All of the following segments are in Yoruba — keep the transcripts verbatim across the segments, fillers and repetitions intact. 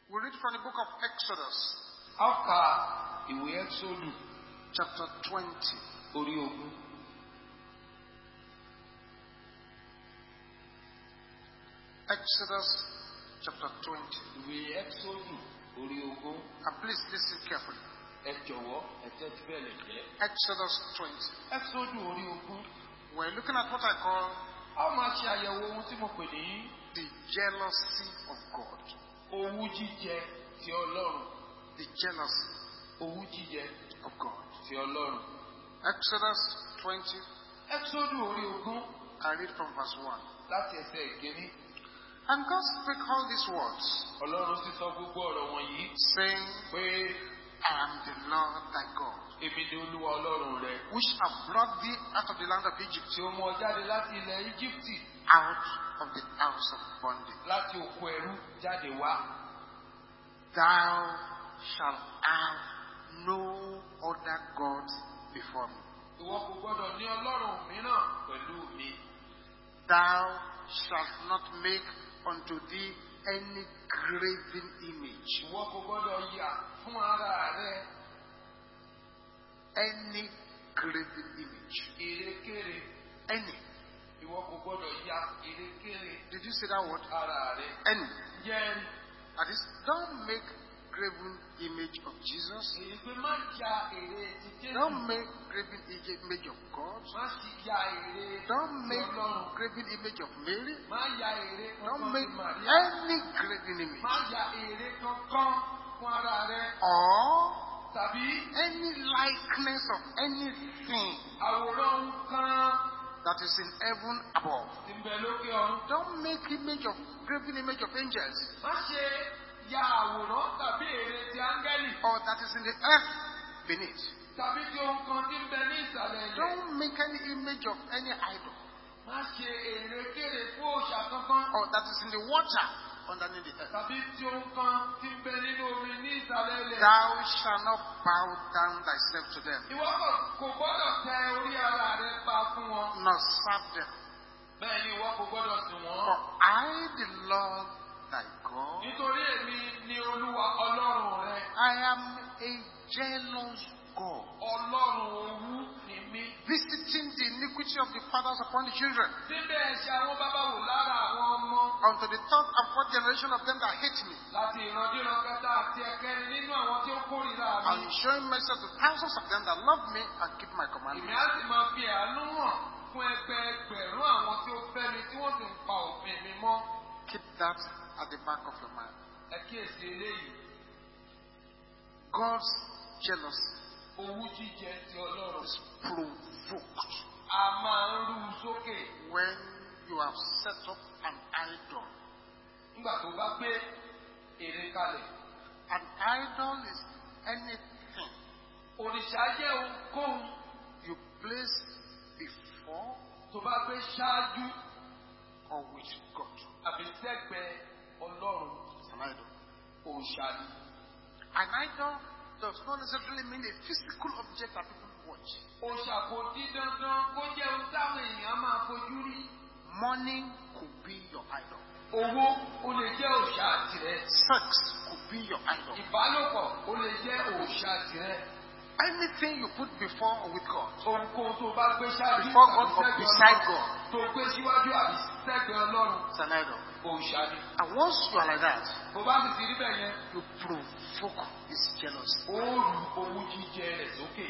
We read from the book of Exodus, Aka ìwé Exodus chapter twenty. orí ogún. Exodus chapter twenty. Ìwé Exodus orí ogún. And please listen carefully. Ẹ jọ̀wọ́ ẹ tẹ́tí bẹ̀lẹ̀ jẹ́. Exodus twenty. Exodus orí ogún. We're looking at what I call A máa ṣe àyẹ̀wò ohun tí mo pè ní the jealousy of God. owú jíjẹ ti Ọlọ́run. The jealousy Owú jíjẹ of God. ti Ọlọ́run. Exodus twenty. Exodus orí ogún I read from verse one. láti ẹsẹ̀ ìkíní. And God spake all these words, Ọlọ́run sì sọ gbogbo ọ̀rọ̀ wọ̀nyí saying, pé I am the Lord thy God, èmi ni Olúwa Ọlọ́run rẹ. which have brought thee out of the land of Egypt, Tí ó mú ọ jáde láti ilẹ̀ Íjíbítì, out of the house of bondage. láti oko ẹrú jáde wá. Thou shalt have no other gods before me. Ìwọ kò gbọdọ̀ ní Ọlọ́run mìíràn pẹ̀lú mi. Thou shalt not make unto thee any graven image, Ìwọ kò gbọdọ̀ yà fún ara rẹ any graven image, ìrékèrè. any. Ìwọ kò gbọdọ̀ ya ìrékèrè Did you see that word? ara rẹ. Any. Jẹ́ That is, don't make graven image of Jesus. èyí pé má ya ère ti Jésù. Don't make graven image of God. Má sì ya ère Don't ti make Ọlọ́run. graven image of Mary. Má ya ère Don't kankan make ti Màríà. any graven image. Má ya ère kankan fún ara rẹ. Or Tàbí any likeness of anything àwòrán kan that is in heaven above. tí ń bẹ lókè ọ̀run. Don't make image of graven image of angels, Má ṣe ya àwòrán tàbí ère ti áńgẹ́lì or that is in the earth beneath. tàbí tí ohun kan tí ń bẹ ní ìsàlẹ̀ ilẹ̀. Don't make any image of any idol, Má ṣe èrèkèrè fún òòṣà kankan or that is in the water underneath the earth. tàbí tí ohun kan tí ń bẹ nínú omi ní ìsàlẹ̀ ilẹ̀. Thou shalt not bow down thyself to them, Ìwọ kò gbọ́dọ̀ tẹ orí ara rẹ pa fún wọn. nor serve them. Bẹ́ẹ̀ ni ìwọ kò gbọ́dọ̀ sìn wọ́n. For I, the Lord thy God, Nítorí èmi ni Olúwa Ọlọ́run rẹ. I am a jealous God, Ọlọ́run owú ni mí. visiting the iniquity of the fathers upon the children, Bíbẹ̀ ẹ̀ṣẹ̀ àwọn bàbá wò lára àwọn ọmọ. unto the third and fourth generation of them that hate me, Láti ìrandíran kẹta àti ẹ̀kẹrin nínú àwọn tí ó kórìíra mi. and showing mercy to thousands of them that love me and keep my Èmi commandments. á sì máa fi àánú hàn fún ẹgbẹẹgbẹ̀rún àwọn tí ó fẹ́ mi tí wọ́n sì ń pa òfin mi mọ́. Keep that at the back of your mind. Ẹ kíyèsí eléyìí. God's jealousy Owú jíjẹ ti Ọlọ́run. is provoked A máa ń rú u sókè when you have set up an idol. nígbà tó bá gbé ère kalẹ̀. An idol is anything Òrìṣà jẹ́ ohunkóhun you place before tó bá gbé ṣáájú or with God. àbí sẹ́gbẹ̀ẹ́ Ọlọ́run. It's an idol. Òòṣà ni. An idol does not necessarily mean a physical object that people watch. Òòṣà kò di dandan kó jẹ́ ohun táwọn èèyàn máa fojú rí. Money could be your idol. Owó ó lè jẹ́ òòṣà tirẹ̀. Sex could be your idol. Ìbálòpọ̀ ó lè jẹ́ òòṣà tirẹ̀. Anything you put before or with God, Ohunkóhun tó bá gbé ṣáájú before God àbí or sẹ́gbẹ̀ẹ́ beside Ọlọ́run, God, tó gbé síwájú àbí sẹ́gbẹ̀ẹ́ Ọlọ́run, it's an idol. òòṣà ni. And once you are like that, Bó bá sì ti rí bẹ́ẹ̀ yẹn, you provoke his jealousy. ó rù owú jíjẹ rẹ̀ sókè.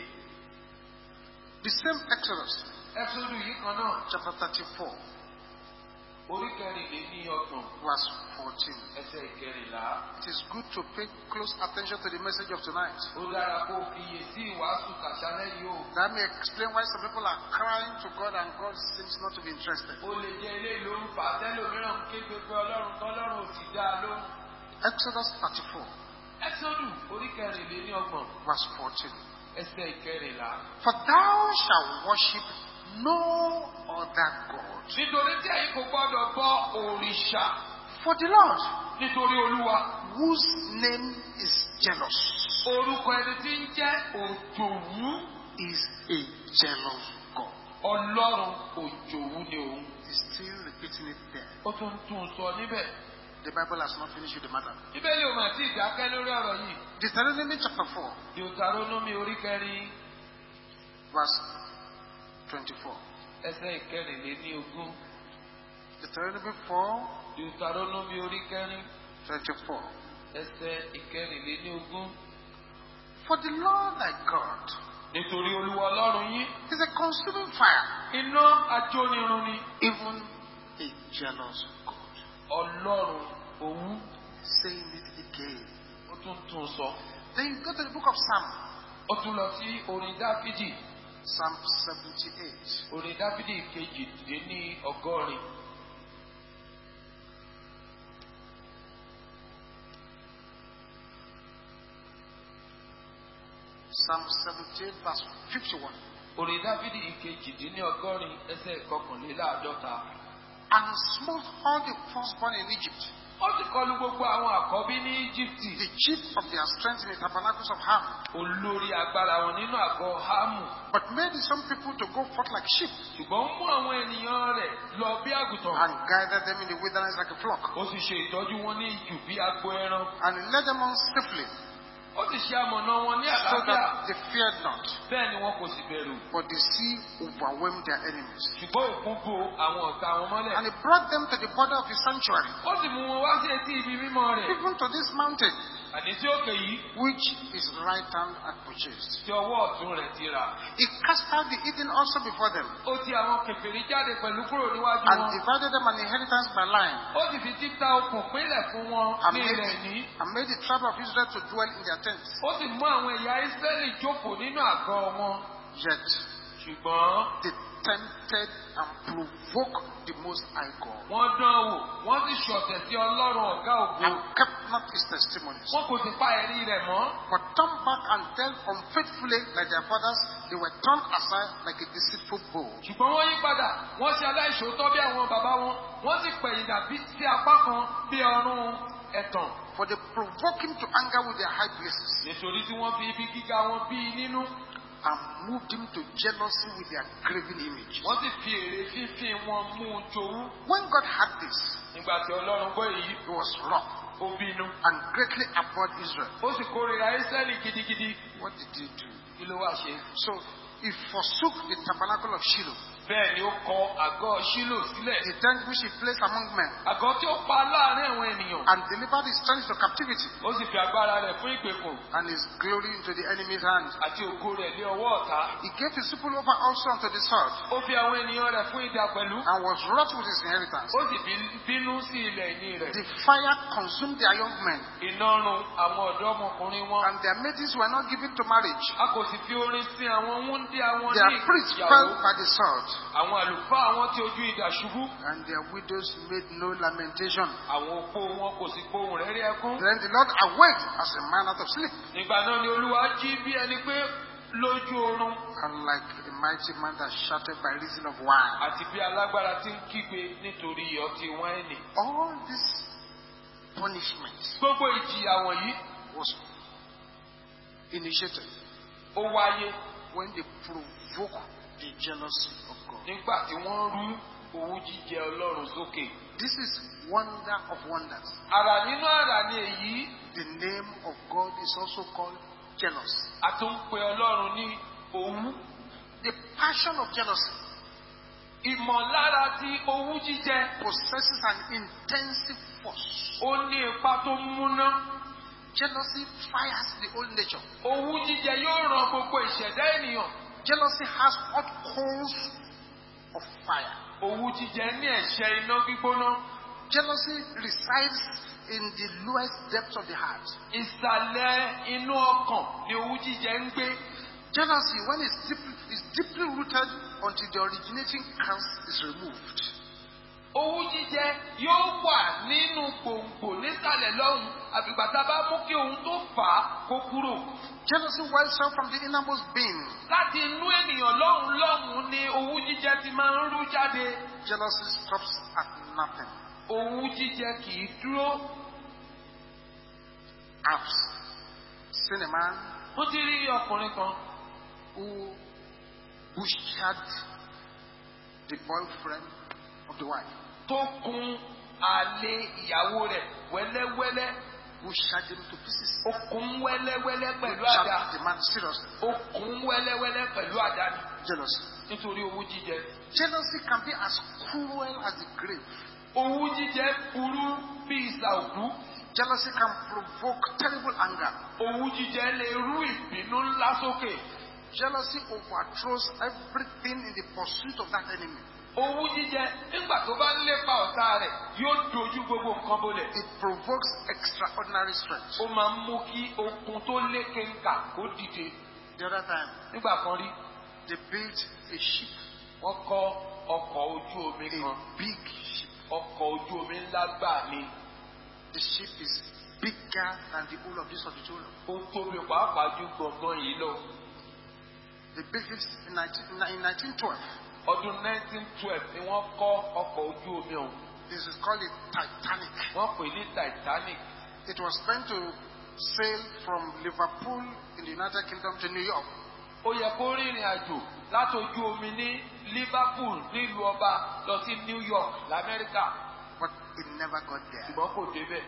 The same Exodus, Ẹ́sọ́dù yìí kan náà, chapter thirty-four, orí kẹrìnlélọ́gbọ̀n, verse fourteen. ẹsẹ̀ ìkẹrìnlá. It is good to pay close attention to the message of tonight. Ó dára kó o fiyè sí ìwàásù tàṣálẹ́ yìí o. That may explain why some people are crying to God and God seems not to be interested. Ó lè jẹ́ ilé ìlú orúfà tẹ́lòmíràn ń ké gbogbo Ọlọ́run tọ́lọ́run ò sì dá a lóhùn. Exodus thirty-four, Ẹ́sọ́dù orí kẹrìnlélọ́gbọ̀n, verse fourteen. ẹsẹ̀ ìkẹrìnlá. For thou shalt worship no other God. Nítorí tí ẹ̀yin kò gbọ́dọ̀ bọ òrìṣà. For the Lord, Nítorí Olúwa, whose name is jealous, orúkọ ẹni tí ń jẹ́ òjòwú. is a jealous God. Ọlọ́run òjòwú ni òun. He's still repeating it there. Ó tún tún un sọ níbẹ̀. The Bible has not finished with the matter. Bíbélì ò mà tí ì dákẹ́ lórí ọ̀rọ̀ yìí. Deuteronomy chapter four, Deuteronomy orí kẹrin verse twenty-four. ẹsẹ̀ ìkẹrìnlélógún. Deuteronomy four, Deuteronomy orí kẹrin twenty-four. ẹsẹ̀ ìkẹrìnlélógún. For the Lord thy God Nítorí Olúwa Ọlọ́run yín is a consuming fire, iná ajónirun ni. even a jealous God. Ọlọ́run òun Saying it again. ó tún tún sọ. Then you go to the book of Psalm, Ó tún lọ sí orin Dáfídì. Psalm seventy-eight. Orin Dáfídì kejìdínní ọgọ́rin. Psalm seventy-eight, verse fifty-one. Orin Dáfídì kejìdínní ọgọ́rin ẹsẹ̀ ìkọkànléláàádọ́ta. And smote all the firstborn in Egypt, Ó sì kọlu gbogbo àwọn àkọ́bí ní Íjíbítì. the chief of their strength in the tabernacles of Ham, Olórí agbára wọn nínú àgọ́ Hámù. but made some people to go forth like sheep, Ṣùgbọ́n ó mú àwọn ènìyàn rẹ̀ lọ bí àgùntàn. and gathered them in the wilderness like a flock, Ó sì ṣe ìtọ́jú wọn ní ijù bí agbo ẹran. and led them on safely, Ó sì ṣe amọ̀nà wọn ní so àlàáfíà. that they feared not. Bẹ́ẹ̀ ni wọn kò sì bẹ̀rù. But the sea overwhelmed their enemies. Ṣùgbọ́n òkun bo àwọn ọ̀tá wọn mọ́lẹ̀. And he brought them to the border of his sanctuary, Ó sì mú wọn wá sí etí ibi mímọ́ rẹ̀. even to this mountain, Àní tí òkè yìí which his right hand had purchased. tí ọwọ́ ọ̀tún rẹ̀ ti rà. He cast out the heathen also before them, Ó ti àwọn kèfèrí jáde pẹ̀lú kúrò níwájú and wọn. divided them an inheritance by line, Ó sì fi títa okùn pínlẹ̀ fún wọn and ní made, ilẹ̀ ní. and made the tribe of Israel to dwell in their tents. Ó sì mú àwọn ẹ̀yà Ísírẹ́lì jókòó nínú àgọ́ wọn. Yet Ṣùgbọ́n they tempted and provoked the Most High God, wọ́n dán wò, wọ́n sì ṣọ̀tẹ̀ sí Ọlọ́run ọ̀gá ògo. and kept not his testimonies, Wọ́n kò sì pa ẹ̀rí rẹ̀ mọ́. but turned back and dealt unfaithfully like their fathers. They were turned aside like a deceitful bow. Ṣùgbọ́n wọ́n yí padà, wọ́n ṣe aláìṣòótọ́ bí àwọn bàbá wọn. Wọ́n sì pẹ̀yìn dàbí sí apá kan bí ọrùn ẹ̀tàn. For they provoked him to anger with their high places, Nítorí tí wọ́n fi ibi gíga wọn bí i nínú. and moved him to jealousy with their graven image. Wọ́n sì fi èrè fífín wọn mú un jowú. When God heard this, Nígbà tí Ọlọ́run gbọ́ èyí, he was wroth ó bínú. and greatly abhorred Israel. Ó sì kórìíra Ísírẹ́lì gidigidi. What did he do? Kí ló wá ṣe? So he forsook the tabernacle of Shiloh, Bẹ́ẹ̀ ni ó kọ àgọ́ Ṣílò sílẹ̀. the tent which he placed among men, Àgọ́ tí ó pa láàrin àwọn ènìyàn. and delivered his strength to captivity, Ó sì fi agbára rẹ̀ fún ìpèkùn and his glory into the enemy's hand. àti ògo rẹ̀ lé ọwọ́ ọ̀tá. He gave his people over also unto the sword, Ó fi àwọn ènìyàn rẹ̀ fún idà pẹ̀lú. and was wroth with his inheritance. Ó sì bí- bínú sí ilẹ̀ ìní rẹ̀. The fire consumed their young men, Iná run àwọn ọ̀dọ́mọkùnrin wọn. and their maidens were not given to marriage. A kò sì fi orin sin àwọn wúńdíá wọn ní Their priests ìyàwó. fell by the sword, Àwọn àlùfáà wọn tí ojú idà ṣubú. and their widows made no lamentation. Àwọn opó wọn kò sì gbóhùn rẹ́rí ẹkún. Then the Lord awaked as a man out of sleep, Nígbà náà ni Olúwa jí bí ẹni pé lójú oorun. and like a mighty man that shouted by reason of wine. Àti bí alágbára tí ń kígbe nítorí ọtí wáìnì. All this punishment Gbogbo ìjìyà wọ̀nyí was initiated ó wáyé when they provoke the jealousy of God. nígbà tí wọ́n rú owú jíjẹ Ọlọ́run sókè. This is wonder of wonders. Àrà nínú àrà ni èyí. The name of God is also called jealous. A tún ń pe Ọlọ́run ní owú. The passion of jealousy Ìmọ̀lára ti owú jíjẹ possesses an intensive force. ó ní ipa tó múná. Jealousy fires the whole nature. Owú jíjẹ yóò ran gbogbo ìṣẹ̀dá ènìyàn. Jealousy has hot coals of fire. Owú jíjẹ ní ẹ̀ṣẹ́ iná gbígbóná. Jealousy resides in the lowest depths of the heart. Ìsàlẹ̀ inú ọkàn ni owú jíjẹ ń gbé. Jealousy, when it's deeply, is deeply rooted until the originating cause is removed. Owú jíjẹ yóò wà nínú gbòǹgbò nísàlẹ̀ lọ́hùn àfìgbà tá a bá mú kí ohun tó fà á kó kúrò. Jealousy wells up from the innermost being. Láti inú ènìyàn lọ́hùn lọ́hùn ni owú jíjẹ ti máa ń rú jáde. Jealousy stops at nothing. Owú jíjẹ kì í dúró. I've seen a man Mo ti rí ọkùnrin kan who butchered the boyfriend of the wife. tó kun àlè ìyàwó rẹ̀. wẹ́lẹ́wẹ́lẹ́. Who shattered him to pieces. Ó kùn wẹ́lẹ́wẹ́lẹ́ pẹ̀lú Shattered àdá. the man seriously. Ó kùn wẹ́lẹ́wẹ́lẹ́ pẹ̀lú àdá ni. Jealousy. Nítorí owú jíjẹ. Jealousy can be as cruel as the grave. Owú jíjẹ burú bí ìsà òkú. Jealousy can provoke terrible anger. Owú jíjẹ lè rú ìbínú ńlá sókè. Jealousy overthrows everything in the pursuit of that enemy. Owú jíjẹ nígbà tó bá ń lépa ọ̀tá rẹ̀ yóò dojú gbogbo nǹkan bolẹ̀. It provokes extraordinary strength. Ó máa ń mú kí okun tó lékè ńkà kó dìde. The other time, Nígbà kan rí, they built a ship, wọ́n kọ́ ọkọ̀ ojú omi kan. a big ship. Ọkọ̀ ojú omi ńlá gbà ni. The ship is bigger than the whole of this auditorium. Ó tóbi pàápàá ju gbọ̀ngàn yìí lọ. They built it in nineteen twelve. Ọdún nineteen twelve ni wọ́n kọ́ ọkọ̀ ojú omi ọ̀hún. This is called a Titanic. Wọ́n pè ní Titanic. It was meant to sail from Liverpool in the United Kingdom to New York. Ó yẹ kó rìnrìn àjò láti ojú omi ní Liverpool nílùú ọba lọ sí New York l'Amẹ́ríkà. But it never got there. Ṣùgbọ́n kò débẹ̀.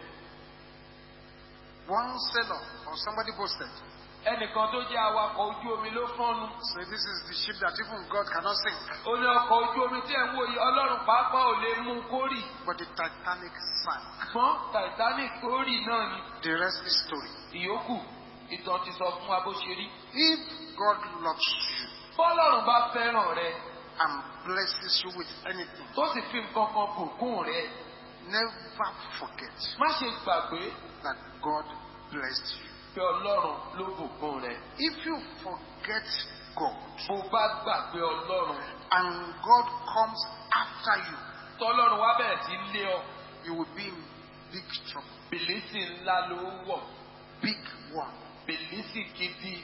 One sailor or somebody boasted. Ẹnìkan tó jẹ́ awakọ̀ ojú omi ló fọ́nu. So this is the ship that even God cannot sink. Ó ní ọkọ̀ ojú omi tí ẹ̀ ń wò yìí Ọlọ́run pàápàá ò lè mú kórì. But the Titanic sank. Ṣùgbọ́n Titanic kórì náà ni. The rest is story. Ìyókù ìtàn ti sọ fún wa bó ṣe rí. If God loves you Bọ́lọ́run bá fẹ́ràn rẹ and blesses you with anything, tó sì fi nǹkan kan bùkún rẹ, never forget má ṣe gbàgbé that God blessed you. pé Ọlọ́run ló bùkún rẹ. If you forget God Bó bá gbàgbé Ọlọ́run and God comes after you, tọ́lọ́run wá bẹ̀rẹ̀ sí lé ọ, you will be in big trouble. bìlísì ńlá ló wọ̀, Big one. bìlísì gidi.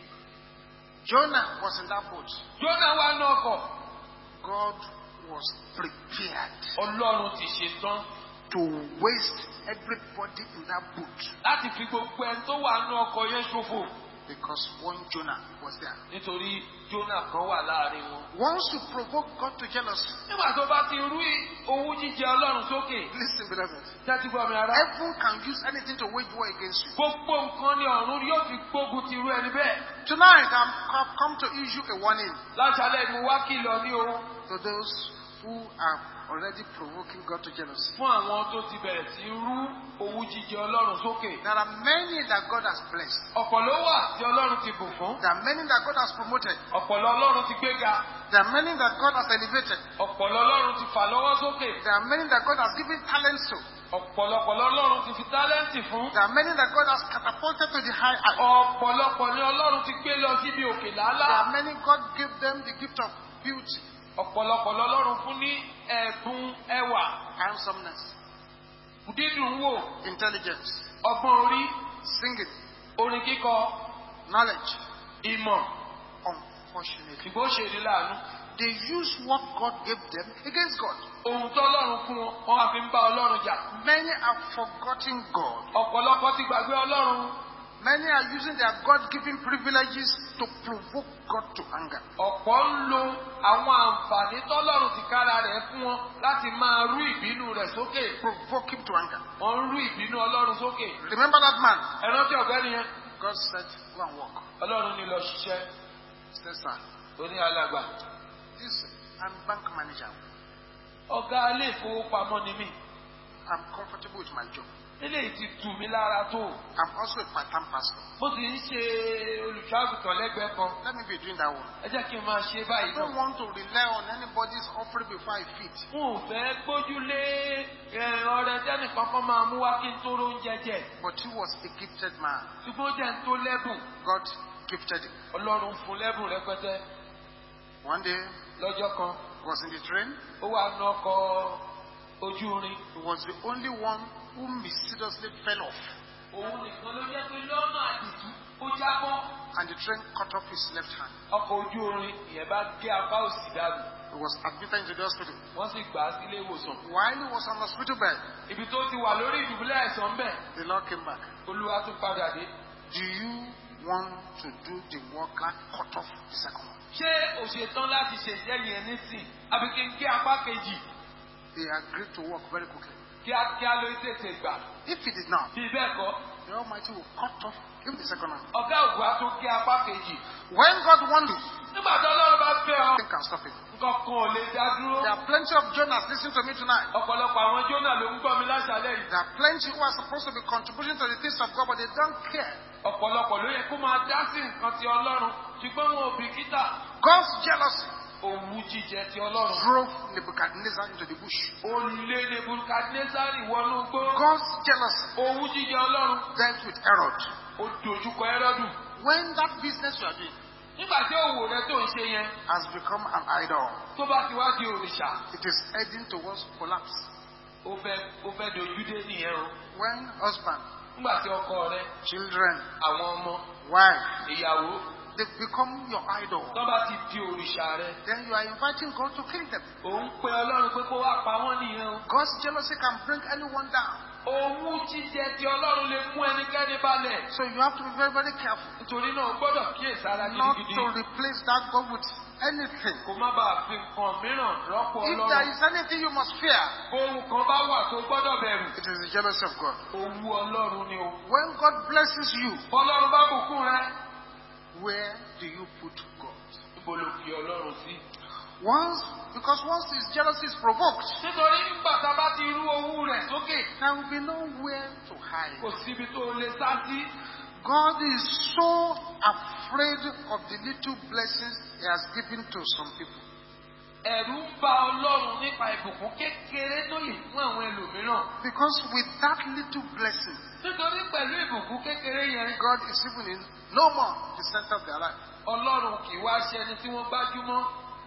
Jonah was in that boat. Jónà wà ní ọkọ̀. God was prepared Ọlọ́run ti ṣe tán to waste everybody in that boat láti fi gbogbo ẹni tó wà ní ọkọ̀ yẹn ṣòfò. because one Jonah was there. Nítorí Jónà kan wà láàrin wọn. Once you provoke God to jealousy, Nígbà tó bá ti rú owú jíjẹ Ọlọ́run sókè, listen, beloved, tẹ́tí gbọ́ mi ara. heaven can use anything to wage war against you. Gbogbo nǹkan ni ọ̀run yóò fi gbógun ti irú ẹni bẹ́ẹ̀. Tonight, I'm I've come to issue a warning Láṣálẹ̀ ni wá kìlọ̀ ní o to those who are already provoking God to jealousy. fún àwọn tó ti bẹ̀rẹ̀ sí rú owú jíjẹ Ọlọ́run sókè. There are many that God has blessed. Ọ̀pọ̀ ló wà tí Ọlọ́run ti bù fún. There are many that God has promoted. Ọ̀pọ̀ lọ Ọlọ́run ti gbéga. There are many that God has elevated. Ọ̀pọ̀ lọ Ọlọ́run ti fà lọ́wọ́ sókè. There are many that God has given talents to. Ọ̀pọ̀lọpọ̀ lọ́lọ́run ti fi tálẹ́ǹtì fún. There are many that God has catapulted to the high height. Ọ̀pọ̀lọpọ̀ ni Ọlọ́run ti gbé lọ síbi òkè There are lálá. many God gave them the gift of beauty, Ọ̀pọ̀lọpọ̀ lọ́lọ́run fún ní ẹ̀bùn ẹwà, handsomeness, dídùn wò, intelligence, ọgbọ́n orí, singing, orin kíkọ, knowledge. ìmọ̀. Unfortunately, Ṣùgbọ́n ó ṣe ní láàánú. they use what God gave them against God. Ohun tó Ọlọ́run fún wọn, wọ́n á fi ń bá Ọlọ́run jà. Many have forgotten God. Ọ̀pọ̀lọpọ̀ ti gbàgbé Ọlọ́run. Many are using their God-given privileges to provoke God to anger. Ọ̀pọ̀ ń lo àwọn àǹfààní tọ́lọ́run ti kára rẹ̀ fún wọn láti máa rú ìbínú rẹ̀ sókè. Provoke him to anger. Wọ́n ń rú ìbínú Ọlọ́run sókè. Remember that man? Ẹ rántí ọ̀gbẹ́ni yẹn. God said, go and walk. Ọlọ́run ní lọ ṣiṣẹ́. He said, sir, Ó ní alàgbà. this, I'm bank manager. Ọ̀gá ilé ìfowópamọ́ ni mí. I'm comfortable with my job. Eléyìí ti tù mí lára tó. I'm also a part-time pastor. Mo sì ń ṣe olùṣọ́àgùtàn lẹ́gbẹ̀ẹ́ kan. Let me be doing that one. Ẹ jẹ́ kí n máa ṣe I báyìí don't náà. want to rely on anybody's offering before I feed. N ò fẹ́ gbójúlé ọ̀rẹ́ tẹ́nìkan kan máa mú wá kí n tó róúnjẹ jẹ. But he was a gifted man. Ṣùgbọ́n ó jẹ́ ń tó lẹ́bùn. God gifted him. Ọlọ́run fún lẹ́bùn rẹpẹtẹ. One day, Lọ́jọ́ kan, he was in the train. ó wà ní ọkọ̀ ojú irin. He was the only one who mysteriously fell off. Òun nìkan ló jẹ́ pé lọ́nà àdìtú ó jábọ́. And the train cut off his left hand. Ọkọ̀ ojú irin ìyẹn bá gé apá òsì dànù. He was admitted into the hospital. Wọ́n sì gbà á sílé ìwòsàn. While he was on the hospital bed, Ibi tó ti wà lórí ìdùbúlẹ̀ àìsàn ń bẹ̀. the Lord came back. Olúwa tún padà dé. Do you want to do the work that cut off the second one? Ṣé o ṣetán láti ṣèṣẹ́ yẹn nísìn? Àbí kí n gé apá kejì? They agreed to work very quickly. kíákíá ló tètè gbà. If he did not, Bí bẹ́ẹ̀ kọ́, the Almighty will cut off even the second hand. ọ̀gá ògùn á tún gé apá kejì. When God wants it, Nígbà tí Ọlọ́run bá fẹ́ ọ, nothing can stop it. nǹkan kan ò lè dá dúró. There are plenty of Jonahs listening to me tonight. Ọ̀pọ̀lọpọ̀ àwọn Jónà ló ń gbọ́ mi láṣálẹ́ yìí. There are plenty who are supposed to be contributing to the things of God, but they don't care. Ọ̀pọ̀lọpọ̀ ló yẹ kó máa dá sí nǹkan ti Ọlọ́run, ṣùgbọ́n wọn ò bìkítà. God's jealousy Òwú jíjẹ ti Ọlọ́run. drove Nebuchadnezzar into the bush. Ó lé Nebukadnezari wọnú gbó. God's jealousy Òwú jíjẹ Ọlọ́run. dealt with Herod. Ó dojúkọ Hẹ́rọ́dù. When that business you are doing Nígbà tí òwò rẹ tó ń ṣe yẹn, has become an idol, tó bá ti wá di òrìṣà, it is heading towards collapse. ó fẹ́ ó fẹ́ dojú dé nìyẹn o. When husband, Nígbà tí ọkọ rẹ, children, àwọn ọmọ, wife, ìyàwó, they become your idol, tó bá ti di òrìṣà rẹ, then you are inviting God to kill them. òun pe Ọlọ́run pé kó wá pa wọ́n nìyẹn o. God's jealousy can bring anyone down. Owú jíjẹ ti Ọlọ́run lè mú ẹnikẹ́ni balẹ̀. So you have to be very, very careful Nítorí náà o gbọ́dọ̀ kíyèsára not gidigidi. to replace that God with anything. Kò má bàa fi nǹkan mìíràn rọ́pò If there Ọlọ́run. is anything you must fear, Ohun kan bá wà tó gbọ́dọ̀ bẹ̀rù. it is the jealousy of God. Owú Ọlọ́run ni o. When God blesses you, Ọlọ́run bá bùkún rẹ. where do you put God? Níbo ló fi Ọlọ́run sí? Once, because once his jealousy is provoked, Nítorí nígbà tá a bá ti rú owú rẹ̀ sókè, there will be nowhere to hide. kò síbi tó lè sá sí. God is so afraid of the little blessings he has given to some people. Ẹ̀rù ń bà Ọlọ́run nípa ìbùkún kékeré tó lè fún àwọn ẹlòmíràn. Because with that little blessing, Nítorí pẹ̀lú ìbùkún kékeré yẹn, God is even in no more the center of their life. Ọlọ́run kì í wá ṣe ẹni tí wọ́n gbájúmọ́.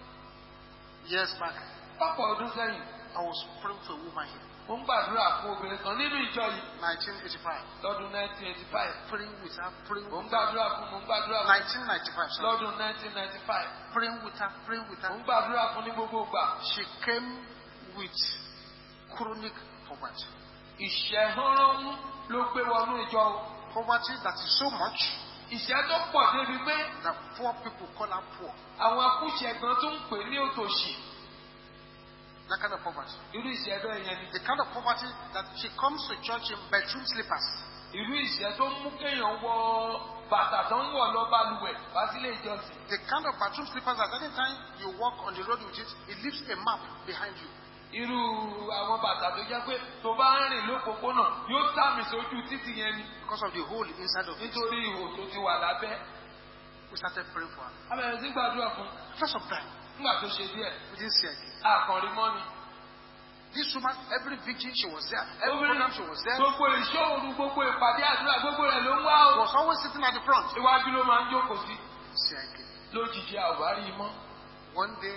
Years back, Pọ́pọ̀ ọdún sẹ́yìn, I was praying for a woman here, mo ń gbàdúrà fún obìnrin kan nínú ìjọ yìí nineteen eighty-five. lọ́dún nineteen eighty-five. Praying with her, praying Mo ń with her. gbàdúrà fún mo ń gbàdúrà fún nineteen ninety-five, sorry. lọ́dún nineteen ninety-five. Praying with her, praying with Mo her. ń gbàdúrà fún ní gbogbo ìgbà. She came with chronic poverty. Ìṣẹ́hánrán ló gbé wọnú ìjọ o. Poverty that is so much Ìṣẹ́ tó pọ̀ débi pé that poor people call her poor. àwọn akúṣẹ̀gbọ́n tó ń pè ní òtòṣì. That kind of poverty. Irú ìṣẹ́ bẹ́ẹ̀ yẹn ni. The kind of poverty that she comes to church in bedroom slippers. Irú ìṣẹ́ tó ń mú kéèyàn wọ bàtà tó ń wọ̀ lọ balùwẹ̀ wá sílé ìjọsìn. The kind of bedroom slippers that anytime you walk on the road with it, it leaves a map behind you. Irú àwọn bàtà tó jẹ́ pé tó bá ń rìn lópòpónà yóò sàmì sójú títì yẹn ni. Because of the hole inside of it. Nítorí ihò tó ti wà lábẹ́. We started praying for her. A bẹ̀rẹ̀ sí gbàdúrà fún After some time, nígbà tó ṣe díẹ̀. we didn't see her again. Àkànrí mọ́ ni. This woman, every vigil she was there, every program she was there, Gbogbo ìṣòro, gbogbo ìpàdé àdúrà, gbogbo rẹ̀ ló ń wá o. was always sitting at the front. Iwájú ló máa ń jókòó sí. See her again. Lójijì àwárí mọ́. One day,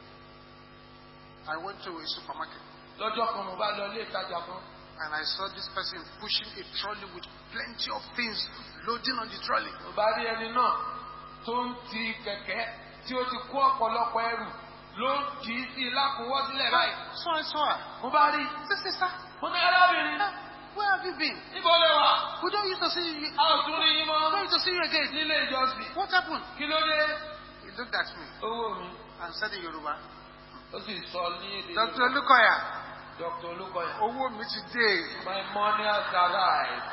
I went to a supermarket Lọ́jọ́ kan mo bá lọ ilé ìtajà kan. and I saw this person pushing a trolley with plenty of things loading on the trolley. Mo bá rí ẹni náà tó ń ti kẹ̀kẹ́ tí ó ti kó ọ̀pọ̀lọpọ̀ ẹrù ló ń dì í sí lákòówọ́ sílẹ̀ báyìí. So I saw her. Mo bá rí. Say, sister, Mo ní arábìnrin. where have you been? Níbo lẹ wà? We don't used to see you. A ò tún rí yín We don't mọ́. used to see you again. Nílé ìjọsìn. What happened? Kí ló dé? He looked at me Owó mi. and said in Yoruba, Ó sì sọ ní èdè Doctor Lukoya, Doctor Olúkọ̀yà. owó mi today. My money has arrived.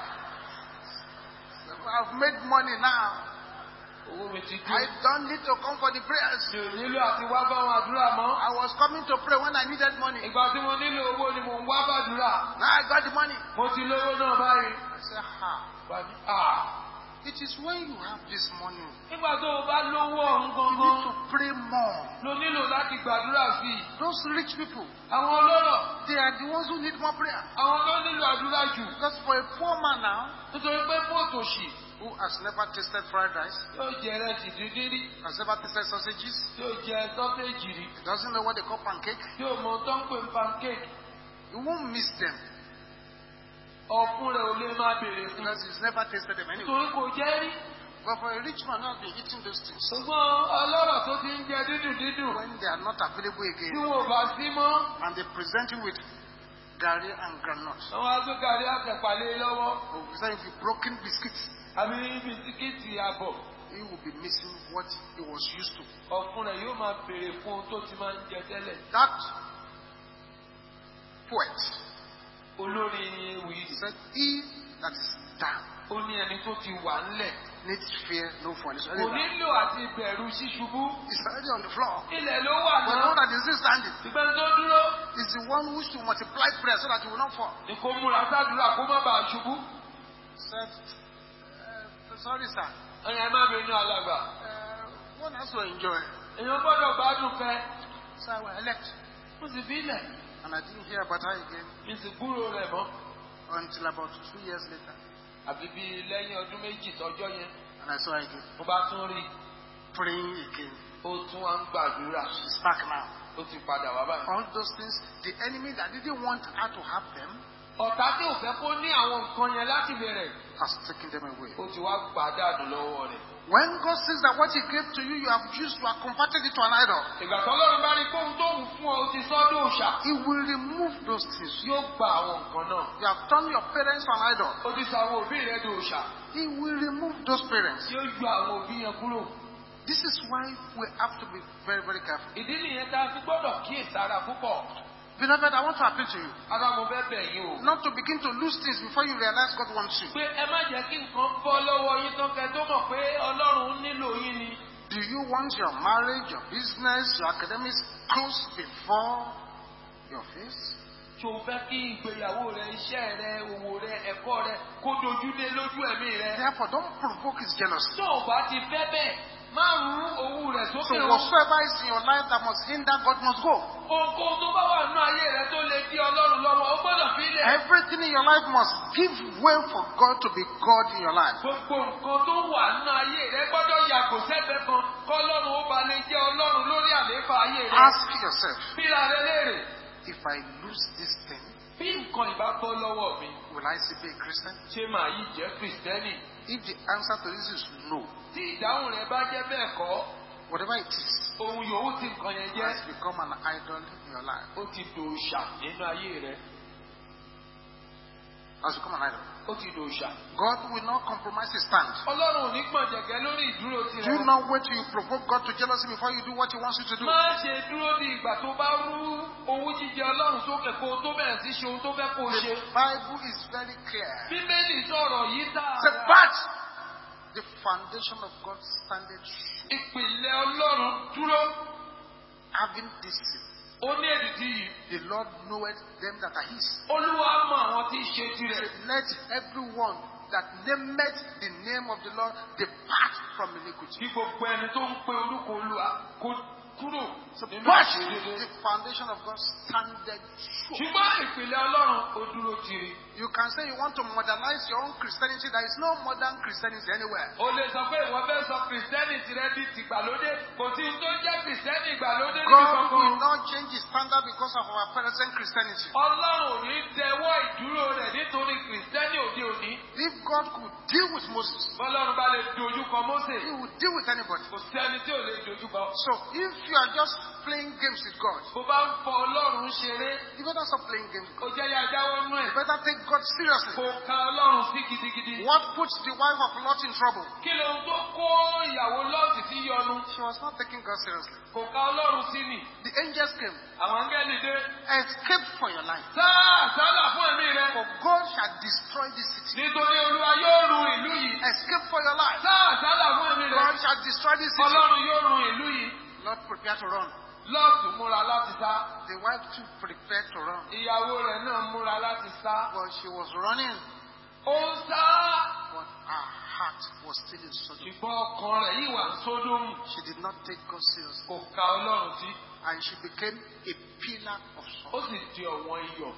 I've made money now. Owó mi ti dé. I don't need to come for the prayers. Mi ò nílò àti wá bá wọn àdúrà mọ́. I was coming to pray when I needed money. Ìgbà tí mo nílò owó ni mò ń wá bàdúrà. Now I got the money. Mo ti lówó náà báyìí. I said, ha. Wà ní à. It is when you have this money, Nígbà tó o bá lówó ọ̀hún you need gangan, to pray more. lo nílò láti gbàdúrà sí i. Those rich people, Àwọn ọlọ́rọ̀, they are the ones who need more prayer. àwọn ló nílò àdúrà jù. Because for a poor man now, Nítorí pé fòtòṣì who has never tasted fried rice, yóò jẹ ìrẹsì dídín rí, has never tasted sausages, yóò jẹ sọ́téèjì rí, he doesn't know what they call pancake, yóò mọ tó ń pè ní pancake. he won't miss them Ọ̀fun rẹ̀ ò lè máa béèrè fún. because he's never tasted them anyway. Nítorí kò jẹ́ rí. But for a rich man not be eating those things Ṣùgbọ́n ọlọ́rọ̀ tó ti ń jẹ dídùn dídùn when they are not available tí again wọn ò bá sí mọ́. and they present you with gari and granite. Àwọn agbégarí àtẹ̀pàlẹ́ lọ́wọ́. Or present you with broken biscuits. Àbí bisikíìtì àbọ̀. He will be missing what he was used to. Ọ̀fun rẹ̀ yóò máa béèrè fún ohun tó ti máa ń jẹ tẹ́lẹ̀. That poet olórin ewì He said, he that is down ó ní ẹni tó ti wà ńlẹ̀ needs fear no fall. He's kò already down. nílò àti bẹ̀rù ṣíṣubú. He's already on the floor. Ilẹ̀ ló wà But the náà. one that is still standing Ìgbẹ́ni tó dúró is the one who should multiply prayer so that he will not fall. ni kò múra sádùúrà kó má bàa ṣubú. He said, uh, sorry sir, Ẹ̀yin ẹ má bínú alàgbà. uh, one has to enjoy. Èèyàn gbọ́dọ̀ gbádùn fẹ́. So I was elect. Mo sì bí ilẹ̀. And I didn't hear about her again Mi sì gbúrò rẹ̀ mọ́. until about two years later. Àbí bíi lẹ́yìn ọdún méjì tọ́jọ́ yẹn. And I saw her again, Mo bá tún rí i. praying again. Ó tún wá ń gbàdúrà. She's back now. Ó ti padà wá báyìí. All those things, the enemy that didn't want her to have them Ọ̀tá tí ò fẹ́ kó ní àwọn nǹkan yẹn láti bẹ̀rẹ̀. has taken them away. Ó ti wá gbàdánù lọ́wọ́ rẹ̀. When God says that what he gave to you, you have used, you have converted it to an idol, Ìgbà tó lọ́run bá rí kóhun tó wù fún ọ, ó ti sọ́dọ̀ òòṣà. he will remove those things. Yóò gba àwọn nǹkan náà. You have turned your parents to an idol, Ó ti sọ àwọn òbí rẹ̀ di òòṣà. he will remove those parents. Yóò yọ àwọn òbí yẹn kúrò. This is why we have to be very, very careful. Ìdí nìyẹn tá a fi gbọ́dọ̀ kíyèsára púpọ̀. Beloved, I want to appeal to you Ara mo fẹ́ bẹ̀ yín o. not to begin to lose things before you realize God wants you. Pé ẹ má jẹ́ kí nǹkan bọ́ lọ́wọ́ yín tán kẹ́ tó mọ̀ pé Ọlọ́run nílò yín ni. Do you want your marriage, your business, your academics closed before your face? Ṣé o fẹ́ kí ìgbéyàwó rẹ, iṣẹ́ rẹ, òwò rẹ, ẹ̀kọ́ rẹ kó dojú dé lójú ẹ̀mí rẹ? Therefore, don't provoke his jealousy. Tó o bá ti fẹ́ bẹ́ẹ̀, má rú owó rẹ̀ So sókè o. whatsoever is in your life that must hinder God must go. Ohunkóhun tó bá wà nínú ayé rẹ tó lè di Ọlọ́run lọ́wọ́, ó gbọ́dọ̀ fi lẹ̀. Everything in your life must give way for God to be God in your life. Gbogbo nǹkan tó wà nínú ayé rẹ gbọ́dọ̀ yàgò sẹ́gbẹ̀ẹ́ kan kọ́lọ́run ó ba lè jẹ́ Ọlọ́run lórí àlééfà ayé rẹ. Ask yourself, Bíra rẹ léèrè, if I lose this thing, bí nǹkan ìbá bọ́ lọ́wọ́ mi, will I still be a Christian? ṣé màá yìí jẹ́ Kìrìsìtẹ́nì? If the answer to this is no, Tí ìdáhùn rẹ bá jẹ́ bẹ́ẹ̀ kọ́, whatever it is, ohun yòówù tí nǹkan yẹn it jẹ́, has become an idol in your life. ó ti dòòṣà nínú ayé rẹ. It has become an idol. Ó ti dòòṣà. God will not compromise his stand. Ọlọ́run ò ní gbọ̀njẹ̀gẹ́ lórí ìdúró Do tirẹ̀. not wait till you provoke God to jealousy before you do what he wants you to do. Má ṣe dúró di ìgbà tó bá rú owó jíjẹ Ọlọ́run sókè kó o tó bẹ̀rẹ̀ sí ṣe ohun tó fẹ́ kó o ṣe. The Bible is very clear. Bíbélì sọ̀rọ̀ yìí tààrà. Say, but the foundation of God standeth sure, Ìpìlẹ̀ Ọlọ́run dúró. having this seal. Ó ní èdìdí yìí. The Lord knoweth them that are his. Olúwa mọ àwọn tí í ṣe tirẹ̀. Say, let everyone that nameth the name of the Lord depart from iniquity. Kí gbogbo ẹni tó ń pe orúkọ Olúwa kó kúrò nínú But ìṣedédé. the foundation of God standeth sure. Ṣùgbọ́n ìpìlẹ̀ Ọlọ́run ó dúró tiri. You can say you want to modernize your own Christianity. There is no modern Christianity anywhere. O lè sọ pé ìwọ fẹ́ sọ Kìrìsìtẹ́nì tirẹ̀ di tìgbàlódé. Kò sí ohun tó jẹ́ Kìrìsìtẹ́nì ìgbàlódé níbi God will kankan. not change his standard because of our present Christianity. Ọlọ́run ò ní dẹwọ́ ìdúró rẹ̀ nítorí Kìrìsìtẹ́nì òde òní. If God could deal with Moses, Bọ́lọ́run bá lè dojú kọ Mósè. he would deal with anybody. Kò sẹ́ni tí ò lè dojú kọ. So if you are just playing games with God, Bó bá ń fọ Ọlọ́run ṣeré, you better stop playing games with God. ó jẹ́ yá jáwọ́ nú You ẹ̀. better take God seriously. Kò ka Ọlọ́run sí gidigidi. What puts the wife of Lot in trouble? Kí ló ń tó kó ìyàwó Lọ́ọ̀tì sí yọnu? She was not taking God seriously. Kò ka Ọlọ́run sí nì. The angels came. Àwọn áńgẹ́lì dé. Escape for your life. Sáà sálà fún ẹ̀mí rẹ. For God shall destroy this city. Nítorí Olúwa yóò run ìlú yìí. Escape for your life. Sáà sálà fún ẹ̀mí rẹ. God shall destroy this city. Ọlọ́run yóò run ìlú yìí. Lord, prepare to run. Lọ́ọ̀tù múra láti sá. The wife too prepared to run. Ìyàwó rẹ̀ náà múra láti sá. But she was running. Ó ń sá. But her heart was still in Sodom. Ṣùgbọ́n ọkàn rẹ̀ yìí wà ní Sódómù. She did not take God seriously. Kò ka Ọlọ́run sí. And she became a pillar of Ó salt. sì di ọ̀wọ́n iyọ̀.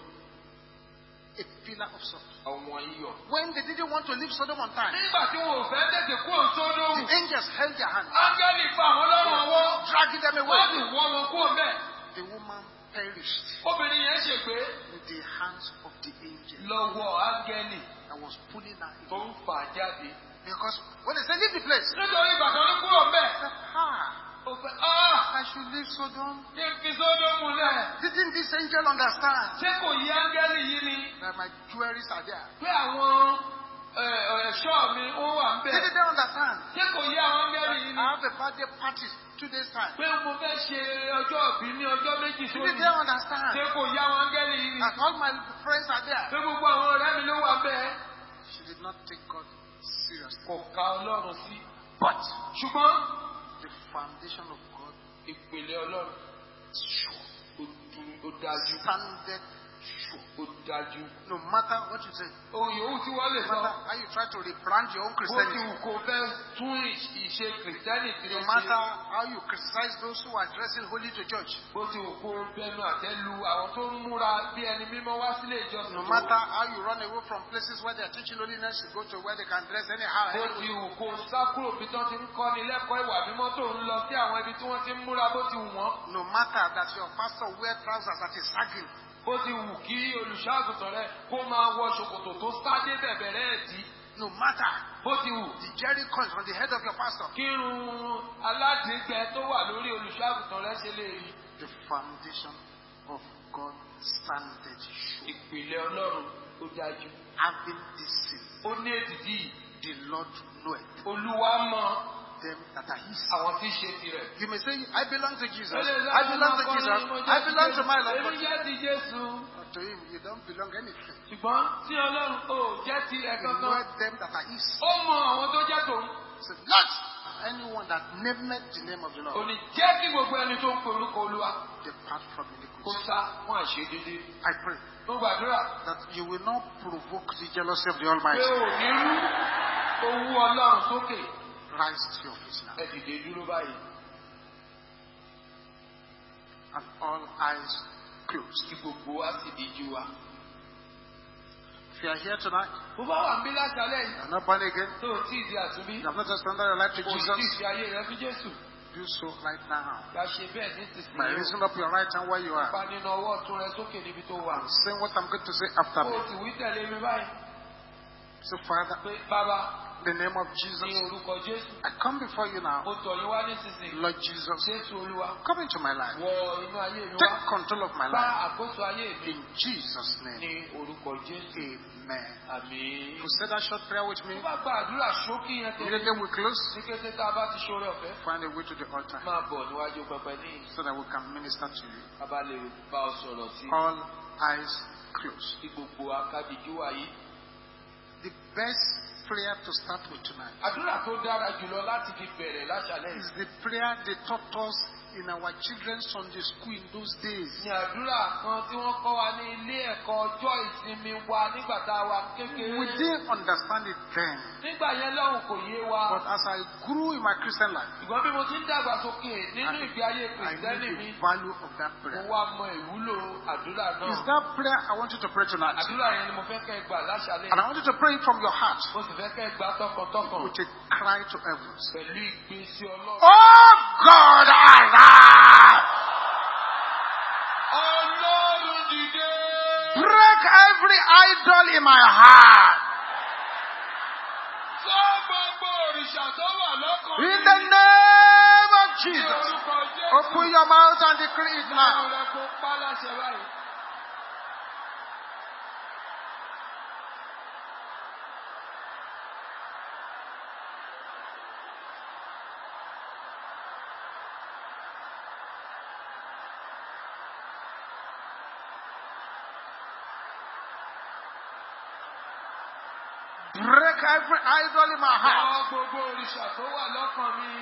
A pillar of salt. Ọ̀wọ́n iyọ̀. When they didn't want to leave Sodom on time, Nígbà tí wọn ò fẹ́ tètè kúrò Sódómù. the angels held their hand, Áńgẹ́lì fa àwọn lọ́rùn ọwọ́. dragging them Wọ́n sì away. wọ́ wọn kúrò bẹ́ẹ̀. The woman perished Obìnrin yẹn ṣègbé in the hands of the angel lọ́wọ́ áńgẹ́lì that was pulling her tó in. ń fà jáde. Because when they said, leave the place, Nítorí ìgbà tó ní kúrò I bẹ́ẹ̀. said, ah, Ó fẹ́ ah I should leave Sodom. kí n fi Sódómù lẹ̀. Didn't this angel understand Ṣé kò yí áńgẹ́lì yìí ni? that my jewelries are there? Pé àwọn ẹ̀, ẹ̀ṣọ́ mi ó wà ń bẹ̀. bẹ̀. Didn't they understand? Ṣé kò yé àwọn áńgẹ́lì yìí I ni? have a birthday party two days time. Pé mo fẹ́ ṣe ọjọ́ ìbí ní ọjọ́ méjì Didn't sórí. they understand? Ṣé kò yé àwọn áńgẹ́lì yìí ni? That all my friends are there. Pé gbogbo àwọn ọ̀rẹ́ mi ló wà bẹ́ẹ̀. She did not take God seriously. Kò ka Ọlọ́run sí. But Ṣùgbọ́n the foundation of God ìpìlẹ̀ Ọlọ́run is sure. ó dúró ó dájú. Standard sure. Ó dájú. No matter what you say, Ohun yòówù tí wọ́n lè no sọ. matter how you try to rebrand your own Bó ti Christianity, wù kó fẹ́ tún ìṣe kìrìtẹ́nì tí no ó matter ṣe. how you criticize those who are dressing holy to church, Bó ti wù kó bẹnu àtẹ́lu àwọn tó ń múra bí ẹni mímọ́ wá sílé ìjọsìn. no tó. matter how you run away from places where they are teaching holiness, you go to where they can dress anyhow. Bó ti wù kó sá kúrò bí tán ti ń kọ́ni lẹ́kọ̀ọ́ ìwà mímọ́ tó ń lọ sí àwọn ibi tí wọ́n ti ń múra bó ti wù wọ́n. No matter that your pastor wear trousers that is sagging, Bó ti wù kí olùṣọ́àgùntàn rẹ kó máa wọ ṣòkòtò tó sádé bẹ̀bẹ̀rẹ̀ ẹ̀tí. no matter Bó ti wù the jerry coins on the head of your pastor, kírun aládìgbẹ tó wà lórí olùṣọ́àgùntàn rẹ ṣe lè rí. the foundation of God standard sure. Ìpìlẹ̀ Ọlọ́run ó dájú. Having this sin, Ó ní èdìdì yìí. the Lord knoweth Olúwa mọ them that are his. àwọn tí ń ṣe tirẹ̀. You may say, I belong to Jesus. Ó lè lọ́wọ́ I belong to máa Jesus. kọrin, mo I jẹ́ belong ti to my Jésù. Lord. Èmi jẹ́ ti Jésù. But to him, you don't belong anything. Ṣùgbọ́n tí Ọlọ́run ò jẹ́ ti ẹ̀ He kankan. knoweth them that are his. Ó mọ àwọn tó jẹ́ tòun. So not anyone that nameth the name of the Kò Lord ní jẹ́ kí gbogbo ẹni tó ń porúkọ Olúwa depart from kó iniquity. sá fún àṣedédé. I pray Mo gbàdúrà that you will not provoke the jealousy of the pé Almighty. ò ní rú owó Ọlọ́run sókè. Rise to your feet now. Ẹ dìde dúró báyìí. And all eyes closed. Kí gbogbo wa sì díjú wa. If you are here tonight, Bó bá wà ń bí láṣálẹ̀ you yìí are not born again, tó o tí ì di àtúnbí. you have not just surrendered your life to Kò sí Jesus, ìfi ayé rẹ fún Jésù. do so right now. Bá ṣe bẹ́ẹ̀ By nísinsìnyí. raising up your right hand where you are. Pa nínú ọwọ́ ọ̀tún rẹ sókè níbi tó wà. Saying what I'm going to say after Kó me. o sì wí tẹ̀lé mi báyìí. So, Father, Pé bàbá in the name of ní Jesus, orúkọ Jésù. I come before you now. Mo tọ̀ yín wá nísinsìnyí. Lord Jesus, Jésù Olúwa. come into my life. Wọ inú ayé mi wá. Take control of my Bá life. àkóso ayé mi. In Jesus' name, Ní orúkọ Jésù. amen. Àmín. You say that short prayer with Tó me. bá gba àdúrà ṣókí yẹn tẹ̀lé. Immediately we close. Ní kété tá a bá ti ṣoore ọ̀fẹ́. Find a way to the altar Máa bọ̀ níwájú pẹpẹ ní so that we can minister to you. ká bá lè bá ọ sọ̀rọ̀ sí. All eyes closed. Kí gbogbo akádìjú wa yìí. The best prayer to start with tonight Àdúrà tó dára jùlọ láti fi bẹ̀rẹ̀ láṣálẹ̀ is yìí. the prayer they taught us in our children's Sunday school in those days. Ní àdúrà kan tí wọ́n kọ́ wa ní ilé ẹ̀kọ́ ọjọ́ ìsinmi wa nígbà tá a wà kékeré. We didn't understand it then. Nígbà yẹn lọ́hùn kò yé wa. But as I grew in my Christian life, Ṣùgbọ́n bí mo ti ń dàgbàsókè nínú ìgbé ayé I kìrìsìtẹ́nì knew mi, the value of that mo prayer. wá mọ ìwúlò àdúrà Is náà. that prayer I want you to pray tonight? Àdúrà yẹn ni mo fẹ́ kẹ́ ẹ gbà láṣálẹ̀. And I want you to pray it from your heart Mo sì fẹ́ kẹ́ ẹ gbà tọkàntọkàn with a cry to heavens. pẹ̀lú ìgbésí Ọlọ́run. Oh God, arise! Ọlọ́run dìde. Break every idol in my heart. Sọ gbogbo òrìṣà tó wà lọ́kàn mi. In the name of Ní Jesus. orúkọ Jésù. Open your mouth and decree it Láwọn now. rẹ̀ kó pa láṣẹ báyìí. Break every idol in my heart. Sọ gbogbo òrìṣà tó wà lọ́kàn mi.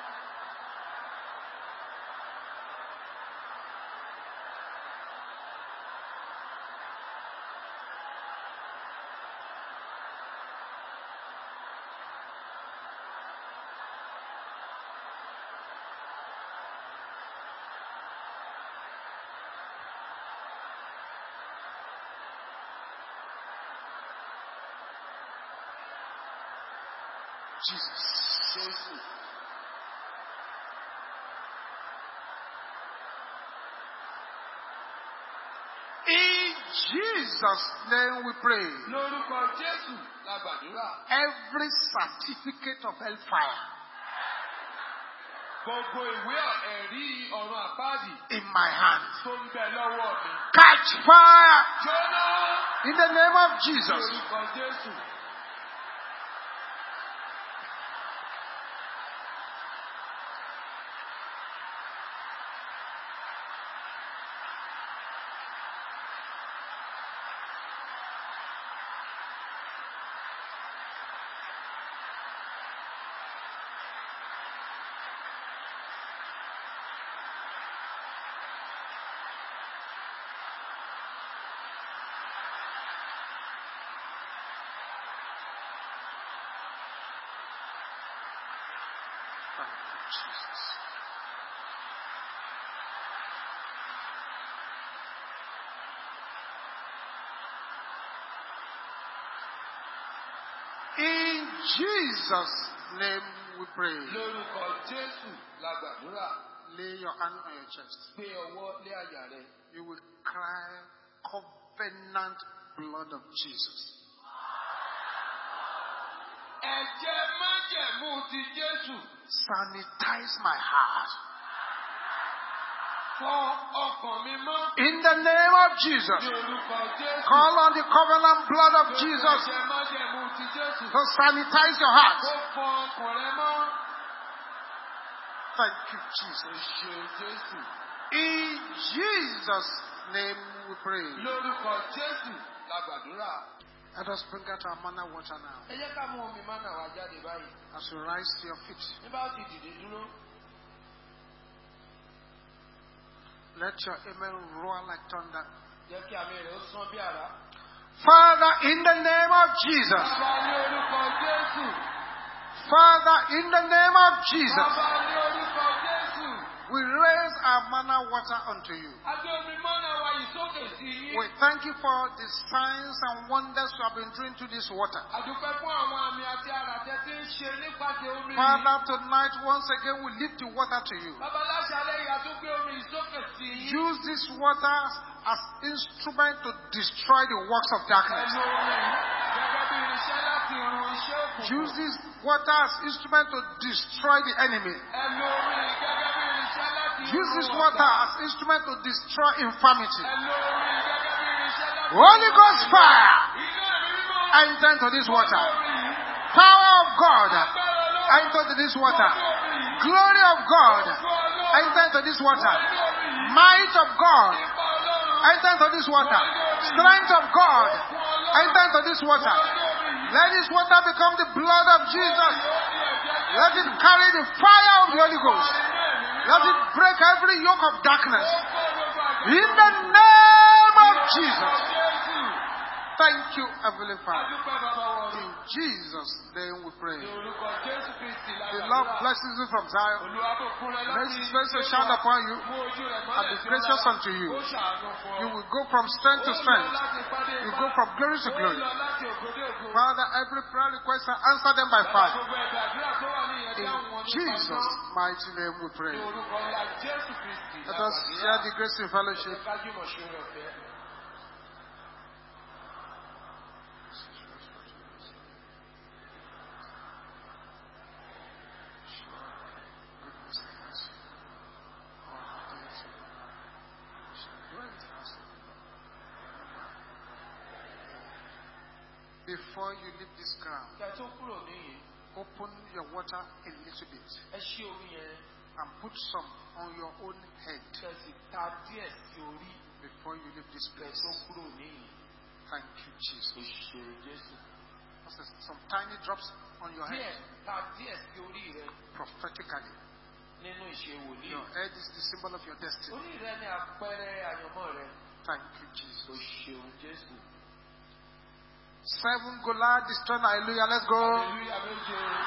Jesus. Jésù. In Jesus' name we pray. Lórúkọ Jésù la gbàdúrà. Every certificate of hellfire Gbogbo ìwé ẹ̀rí ọ̀run àpáàdì in my hand, tó ń bẹ lọ́wọ́ mi. catch fire Jóná. in the name of Ní Jesus. orúkọ Jésù. Thank you, Jesus. In Jesus' name we pray. Lórúkọ Jésù la gbàdúrà. Lay your hand on your chest. Gbé ọwọ́ lé àyà rẹ. You will cry, covenant blood of Jesus. Ẹ̀jẹ̀ májẹ̀mú ti Jésù. Sanitize my heart. Fọ ọkàn mi mọ́. In the name of Jesus. Lórúkọ Jésù. Call on the covenant blood of Jesus Ẹ̀jẹ̀ májẹ̀mú ti Jésù. to sanitize your heart. Ó fọ ọkàn rẹ mọ́. Thank you, Jesus. Ó ṣe Jésù. In Jesus' name we pray. Lórúkọ Jésù la gbàdúrà. Let us bring out our manna water now. Ẹ jẹ́ ká mú omi mánà wá jáde báyìí. As you rise to your feet, Nígbà ó ti dìde dúró. let your amen roar like thunder. Jẹ́ kí àmì rẹ̀ ó sán bí àrá. Father, in the name of Jesus. Bàbá ní orúkọ Jésù. Father, in the name of Jesus, Bàbá ní orúkọ Jésù. we raise our manna water unto you. Adé omi mánà wa yìí sókè sí yín. We thank you for the signs and wonders you have been doing to this water. Àdúpẹ́ fún àwọn àmì àti àràtẹ́ tí ń ṣe nípasẹ̀ omi yìí. Father, tonight once again we lift the water to you. Bàbá láṣálẹ́ yìí a tún gbé omi yìí sókè sí yín. Use this water as instrument to destroy the works of darkness. Ẹnu omi yìí gẹ́gẹ́ bí irinṣẹ́ láti run iṣẹ́ òkùnkùn. Use this water as instrument to destroy the enemy. Ẹnu omi yìí gẹ́gẹ́ bí irinṣẹ́ láti run Use this ọ̀tá. water as instrument to destroy infirmity. Ẹnu omi yìí gẹ́gẹ́ bí irinṣẹ́ láti Holy run Ghost ọ̀tá. fire, Iná ẹ̀mí mímọ́. enter into this water. Omi yìí. Power of God, Agbára Ọlọ́run. enter into this water. Omi yìí. Glory of God, Ojú Ọlọ́run. enter into this water. Omi yìí. Might of God, Ipa Ọlọ́run. enter into this water. Strength of God, enter into this water. Let this water become the blood of Jesus. Let it carry the fire of the Holy Ghost. Let it break every yoke of darkness. In the name of Jesus. Thank you, Heavenly Father. In Jesus' name we pray. The Lord blesses you from Zion. Makes His face to shine upon you and be gracious unto you. You will go from strength to strength. You go from glory to glory. Father, every prayer request, answer them by fire. In Jesus' mighty name we pray. Let us share the grace in fellowship. Before you leave this ground, open your water a little bit and put some on your own head before you leave this place. Thank you, Jesus. Some tiny drops on your head. Prophetically, your head is the symbol of your destiny. Thank you, Jesus. Seven Goliath destroyed. Hallelujah. Let's go. Hallelujah.